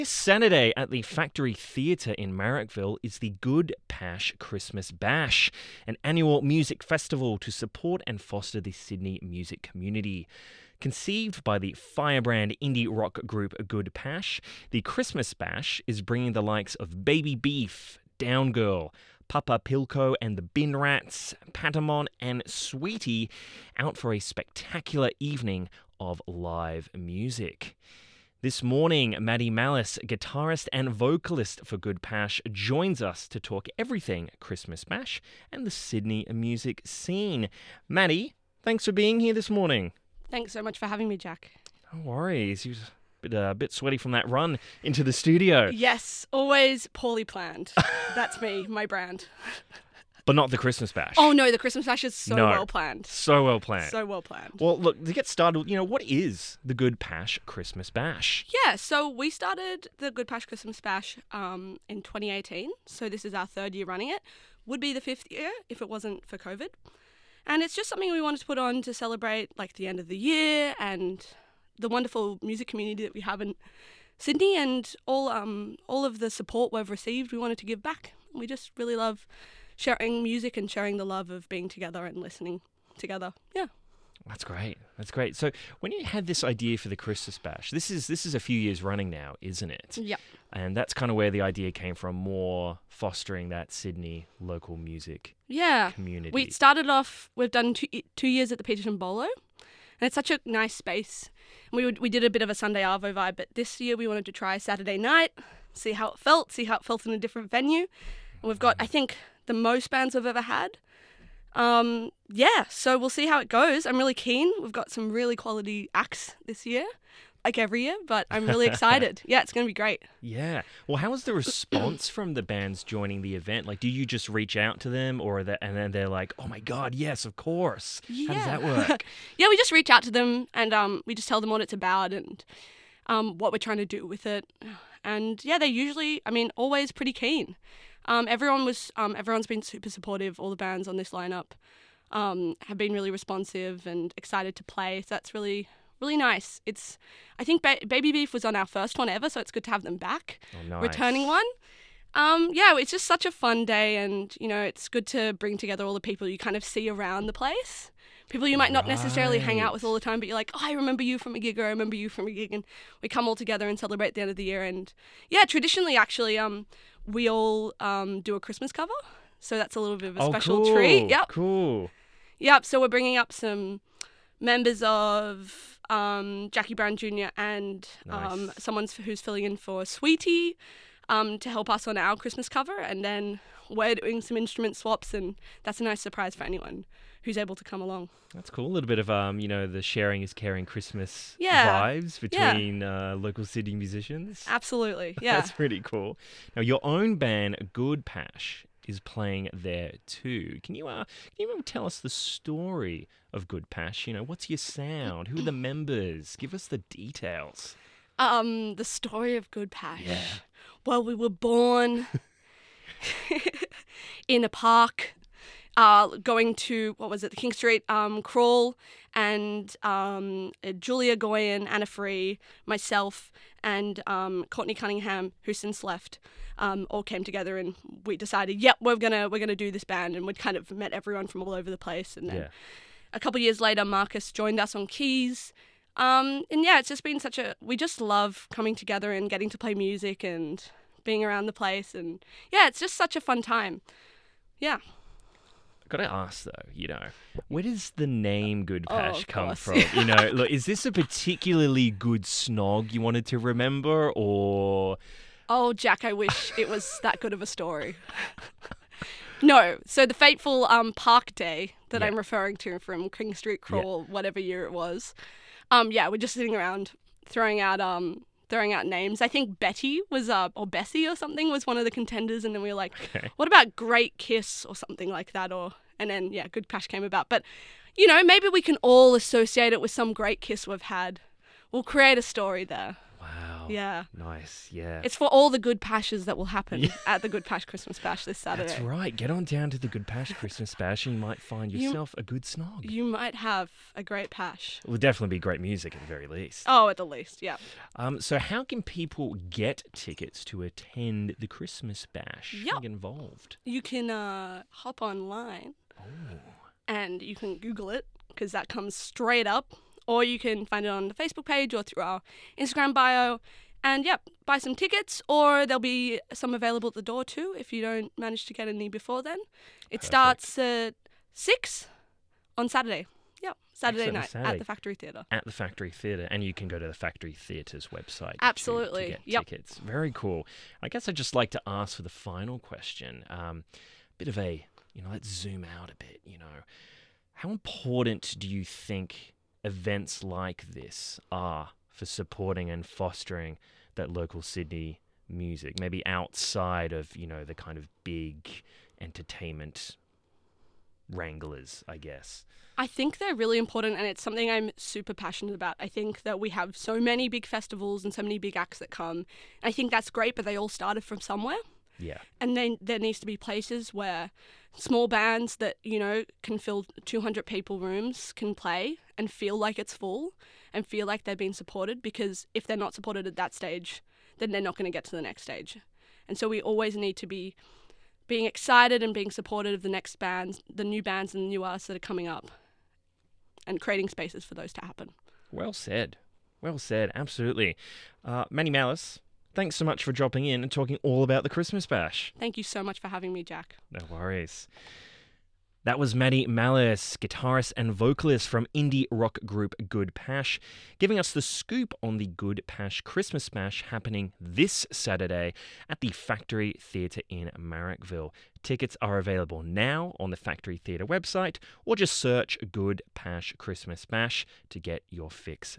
This Saturday at the Factory Theatre in Marrickville is the Good Pash Christmas Bash, an annual music festival to support and foster the Sydney music community. Conceived by the firebrand indie rock group Good Pash, the Christmas Bash is bringing the likes of Baby Beef, Down Girl, Papa Pilko and the Bin Rats, Patamon and Sweetie out for a spectacular evening of live music. This morning, Maddie Malice, guitarist and vocalist for Good Pash, joins us to talk everything Christmas Bash and the Sydney music scene. Maddie, thanks for being here this morning. Thanks so much for having me, Jack. No worries. You was a bit sweaty from that run into the studio. Yes, always poorly planned. That's me, my brand. But not the Christmas Bash. Oh no, the Christmas Bash is so well planned. So well planned. So well planned. Well, look, to get started, what is the Good Pash Christmas Bash? Yeah, so we started the Good Pash Christmas Bash in 2018. So this is our third year running it. Would be the fifth year if it wasn't for COVID. And it's just something we wanted to put on to celebrate like the end of the year and the wonderful music community that we have in Sydney and all of the support we've received. We wanted to give back. We just really love sharing music and sharing the love of being together and listening together. Yeah. That's great. That's great. So when you had this idea for the Christmas Bash, this is a few years running now, isn't it? Yeah. And that's kind of where the idea came from, more fostering that Sydney local music community. We started off, we've done two years at the Peterson Bolo, and it's such a nice space. We did a bit of a Sunday Arvo vibe, but this year we wanted to try Saturday night, see how it felt in a different venue. And we've got, I think, the most bands we've ever had. So we'll see how it goes. I'm really keen. We've got some really quality acts this year, like every year, but I'm really excited. Yeah, it's going to be great. Yeah. Well, how was the response from the bands joining the event? Like, do you just reach out to them and then they're like, oh my God, yes, of course. Yeah. How does that work? Yeah, we just reach out to them and we just tell them what it's about and what we're trying to do with it. And yeah, they're usually, always pretty keen. Everyone's been super supportive. All the bands on this lineup have been really responsive and excited to play. So that's really, really nice. I think Baby Beef was on our first one ever, so it's good to have them back. Oh, nice. Returning one. It's just such a fun day, and it's good to bring together all the people you kind of see around the place. People you might not necessarily hang out with all the time, but you're like, oh, I remember you from a gig, or I remember you from a gig, and we come all together and celebrate at the end of the year. And yeah, traditionally, actually, we all do a Christmas cover, so that's a little bit of a special treat. Yep. Cool. Yep. So we're bringing up some members of Jackie Brown Jr. and someone who's filling in for Sweetie to help us on our Christmas cover, and then we're doing some instrument swaps, and that's a nice surprise for anyone who's able to come along. That's cool. A little bit of, the sharing is caring Christmas vibes between local Sydney musicians. Absolutely, yeah. That's pretty cool. Now, your own band, Good Pash, is playing there too. Can you tell us the story of Good Pash? What's your sound? Who are the members? Give us the details. The story of Good Pash. Yeah. Well, we were born in a park, going to, the King Street crawl, and Julia Goyen, Anna Free, myself, and Courtney Cunningham, who since left, all came together, and we decided, we're gonna do this band, and we'd kind of met everyone from all over the place, and then a couple of years later, Marcus joined us on keys. It's just been we just love coming together and getting to play music and being around the place, and it's just such a fun time. Yeah. Got to ask though, where does the name Good Pash come from? Look, is this a particularly good snog you wanted to remember, or? Oh, Jack, I wish it was that good of a story. No, so the fateful park day that I'm referring to from King Street Crawl, whatever year it was. We're just sitting around throwing out names. I think Betty was, or Bessie or something was one of the contenders, and then we were like, what about Great Kiss or something like that? And then Good Pash came about. But, maybe we can all associate it with some great kiss we've had. We'll create a story there. Wow. Wow. Yeah. Nice. Yeah. It's for all the good pashes that will happen at the Good Pash Christmas Bash this Saturday. That's right. Get on down to the Good Pash Christmas Bash and you might find yourself a good snog. You might have a great pash. It will definitely be great music at the very least. Oh, at the least, yeah. So how can people get tickets to attend the Christmas Bash? Yep. Get involved. You can hop online and you can Google it because that comes straight up. Or you can find it on the Facebook page or through our Instagram bio. And buy some tickets, or there'll be some available at the door too if you don't manage to get any before then. It starts at 6 on Saturday. Yep, Saturday night at the Factory Theatre. At the Factory Theatre, and you can go to the Factory Theatre's website Absolutely. to get tickets. Very cool. I guess I'd just like to ask for the final question. Bit of a, let's zoom out a bit, How important do you think events like this are for supporting and fostering that local Sydney music, maybe outside of, the kind of big entertainment wranglers, I guess? I think they're really important, and it's something I'm super passionate about. I think that we have so many big festivals and so many big acts that come. I think that's great, but they all started from somewhere. Yeah. And then there needs to be places where small bands that, can fill 200 people rooms can play and feel like it's full and feel like they're being supported, because if they're not supported at that stage, then they're not going to get to the next stage. And so we always need to be being excited and being supportive of the next bands, the new bands and the new artists that are coming up, and creating spaces for those to happen. Well said. Well said. Absolutely. Manny Malice, thanks so much for dropping in and talking all about the Christmas Bash. Thank you so much for having me, Jack. No worries. That was Maddie Malice, guitarist and vocalist from indie rock group Good Pash, giving us the scoop on the Good Pash Christmas Bash happening this Saturday at the Factory Theatre in Marrickville. Tickets are available now on the Factory Theatre website, or just search Good Pash Christmas Bash to get your fix